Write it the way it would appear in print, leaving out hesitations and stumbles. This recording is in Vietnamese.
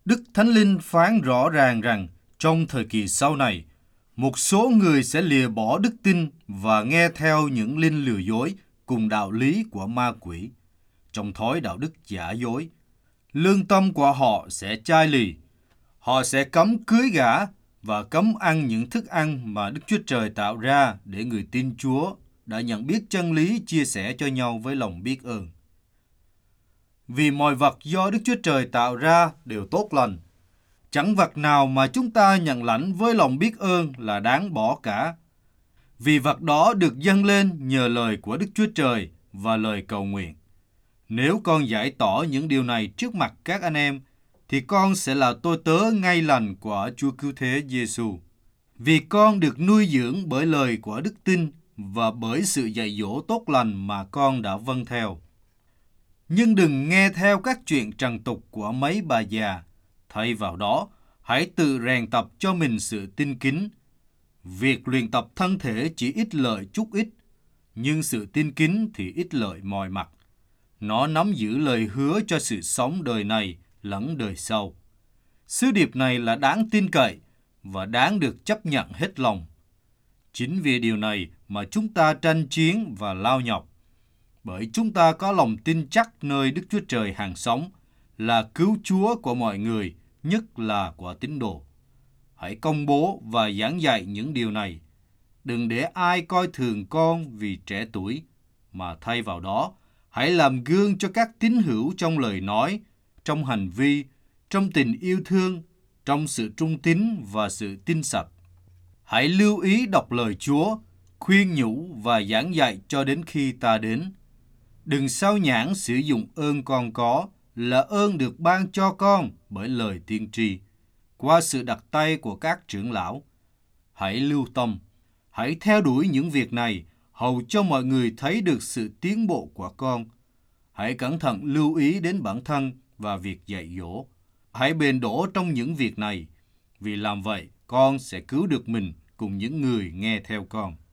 Đức Thánh Linh phán rõ ràng rằng trong thời kỳ sau này, một số người sẽ lìa bỏ đức tin và nghe theo những linh lừa dối cùng đạo lý của ma quỷ, trong thói đạo đức giả dối. Lương tâm của họ sẽ chai lì. Họ sẽ cấm cưới gả và cấm ăn những thức ăn mà Đức Chúa Trời tạo ra để người tin Chúa đã nhận biết chân lý chia sẻ cho nhau với lòng biết ơn. Vì mọi vật do Đức Chúa Trời tạo ra đều tốt lành. Chẳng vật nào mà chúng ta nhận lãnh với lòng biết ơn là đáng bỏ cả. Vì vật đó được dâng lên nhờ lời của Đức Chúa Trời và lời cầu nguyện. Nếu con giải tỏ những điều này trước mặt các anh em, thì con sẽ là tôi tớ ngay lành của Chúa Cứu Thế Giêsu. Vì con được nuôi dưỡng bởi lời của đức tin và bởi sự dạy dỗ tốt lành mà con đã vâng theo. Nhưng đừng nghe theo các chuyện trần tục của mấy bà già. Thay vào đó, hãy tự rèn tập cho mình sự tin kính. Việc luyện tập thân thể chỉ ích lợi chút ít, nhưng sự tin kính thì ích lợi mọi mặt. Nó nắm giữ lời hứa cho sự sống đời này lẫn đời sau. Sứ điệp này là đáng tin cậy và đáng được chấp nhận hết lòng. Chính vì điều này mà chúng ta tranh chiến và lao nhọc. Bởi chúng ta có lòng tin chắc nơi Đức Chúa Trời hàng sống, là cứu Chúa của mọi người, nhất là của tín đồ. Hãy công bố và giảng dạy những điều này. Đừng để ai coi thường con vì trẻ tuổi, mà thay vào đó, hãy làm gương cho các tín hữu trong lời nói, trong hành vi, trong tình yêu thương, trong sự trung tín và sự tin sạch. Hãy lưu ý đọc lời Chúa, khuyên nhủ và giảng dạy cho đến khi ta đến. Đừng sao nhãng sử dụng ơn con có, là ơn được ban cho con bởi lời tiên tri, qua sự đặt tay của các trưởng lão. Hãy lưu tâm, hãy theo đuổi những việc này, hầu cho mọi người thấy được sự tiến bộ của con. Hãy cẩn thận lưu ý đến bản thân và việc dạy dỗ. Hãy bền đổ trong những việc này, vì làm vậy con sẽ cứu được mình cùng những người nghe theo con.